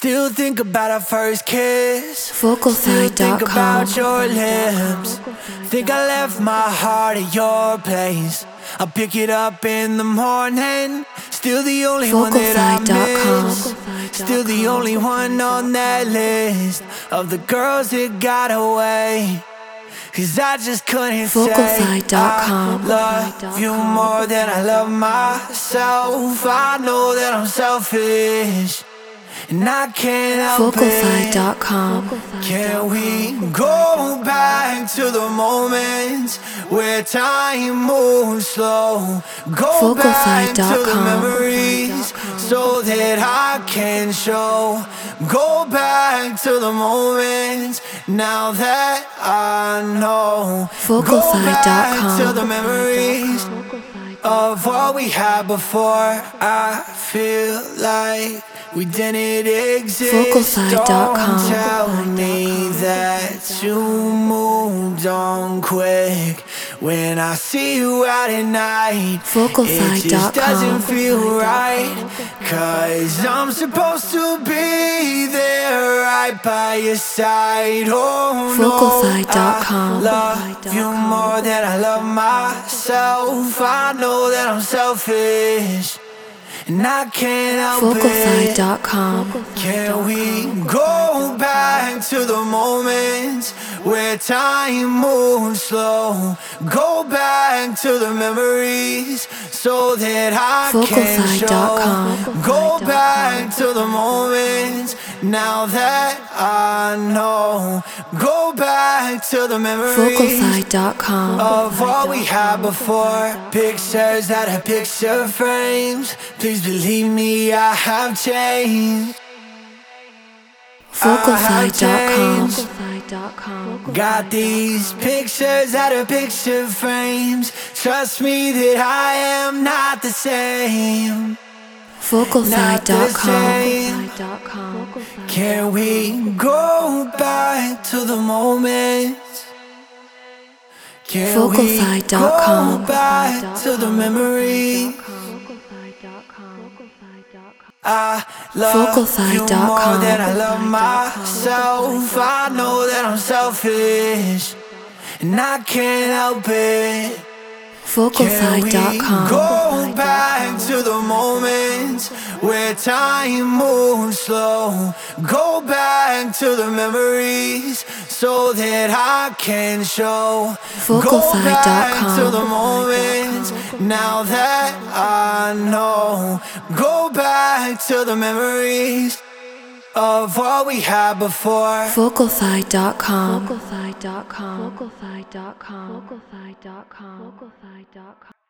Still think about our first kiss. Vocalfy.com. Still think about your lips. Think I left my heart at your place. I'll pick it up in the morning. Still the only one that I miss. Still the only one on that list of the girls that got away. 'Cause I just couldn't say I love you more than I love myself. I know that I'm selfish and I can't help Vocalfy.com. it. Can we go back to the moments where time moves slow? Go back to the memories so that I can show. Go back to the moments now that I know. Go back to the memories of what we had before. I feel like we didn't exist. Vocalfy.com. Don't tell me that you moved on quick. When I see you out at night, it just doesn't feel right. 'Cause I'm supposed to be there right by your side. Oh no, Vocalfy.com. I love you more than I love myself. I know that I'm selfish and I can't help Vocalfy.com. it. Can we go back to the moments where time moves slow? Go back to the memories so that I can show. Go back to the moments now that I know. Go back to the memories Vocalfy.com. of what we had before. Pictures out of picture frames. Please believe me, I have changed. Vocalfy.com. Got these pictures out of picture frames. Trust me that I am not the same. Vocalfy.com. Can we go back to the moments? Can we go back to the memories? I love you more than I love myself. I know that I'm selfish and I can't help it. Vocalfy.com. Go back to the moments where time moves slow. Go back to the memories so that I can show. Go back to the moments now that I know. Go back to the memories of what we had before. Vocalfy.com.